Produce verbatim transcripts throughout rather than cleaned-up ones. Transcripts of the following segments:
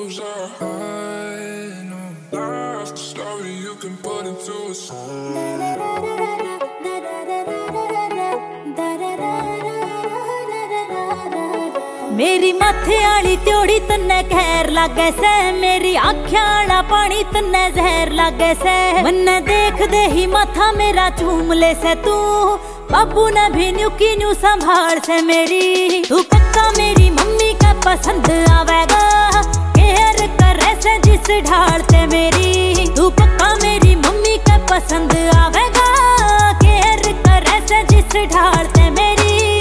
closer. I know life's the story you can put into a song. मेरी माथे आली त्योड़ी तन्ने खैर लागे से, मेरी आँखियां आला पानी तन्ने जहर लागे से। मन्ने देख दे ही माथा मेरा चूम ले से तू, बाबू ने भी न्यू की न्यू संभाल से मेरी। तू पक्का मेरी मम्मी का पसंद आवेगा, केयर करे से जिस ढाल ते मेरी। तू पक्का मेरी मम्मी का पसंद आवेगा, केयर करे से जिस ढाल ते मेरी।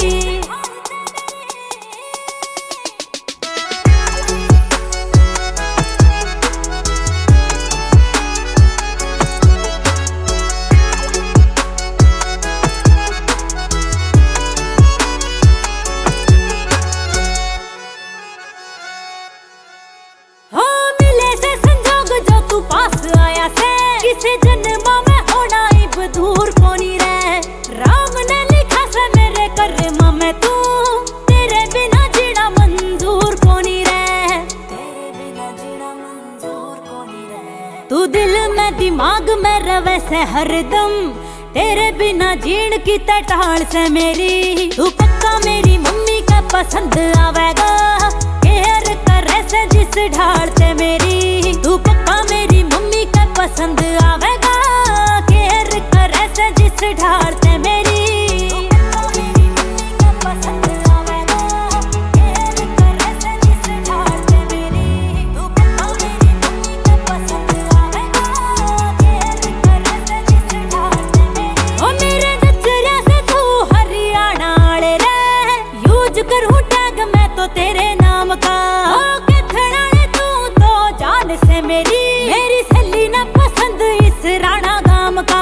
किसी जन्म में होना इब दूर कोनी रे, राम ने लिखा से मेरे कर्म में तू, तेरे बिना जीना मंजूर कोनी रे, तेरे बिना जीना मंजूर कोनी रे। तू दिल में दिमाग में रवे से हरदम, तेरे बिना जीण की टाल से मेरी। तू पक्का मेरी मम्मी का पसंद आवेगा, केयर करे से जिस ढाल ते मेरी। तू पक्का मेरी मम्मी का पसंद आवेगा, केयर करे से जिस ढाल ते मेरी। तू पक्का मेरी मम्मी का पसंद आवेगा, केयर करे से जिस ढाल ते मेरी। तू पक्का मेरी मम्मी का पसंद आवेगा, केयर करे से जिस ढाल ते मेरी। ओ मेरे नजरिया से तू हरियाणा आले रे, यूज करूं टैग मैं तो तेरे नाम का। ओ किथड़ा रे तू तो जान से मेरी, मेरी सहेली ने पसंद इस राणा गाम का,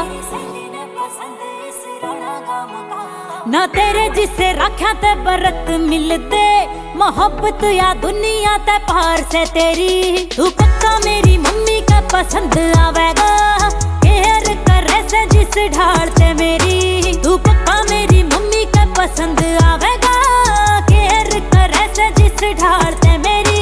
ना तेरे जिसे रखा ते बरत मिलते, मोहब्बत या दुनिया ते पार से तेरी। तू पक्का मेरी मम्मी का पसंद आवेगा, केयर करे से जिस ढाल ते मेरी। तू पक्का मेरी मम्मी का पसंद आवेगा, केयर करे से जिस ढाल ते मेरी।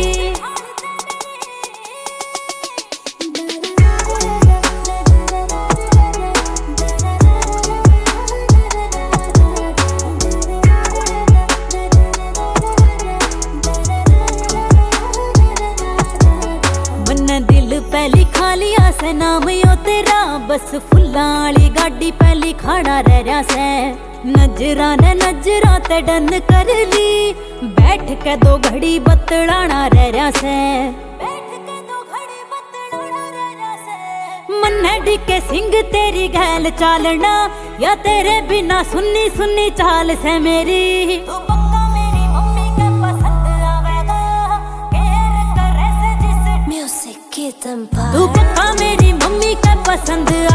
दिल पहली खा लिया से नाम यो तेरा, बस फुल्लां वाली गाड़ी पहली खाना रह रहा से। नजरा ने नजरा ते डन कर ली, बैठ के दो घड़ी बतलाना रह रहा से, बैठ के दो घड़ी बतलाना रह रहा से। मन्ने डिके सिंह तेरी गैल चालना, या तेरे बिना सुन्नी सुन्नी चाल से मेरी। तू पक्का मेरी मम्मी का पसंद आवेगा, केयर करे से जिस। तू पक्का मेरी मम्मी का पसंद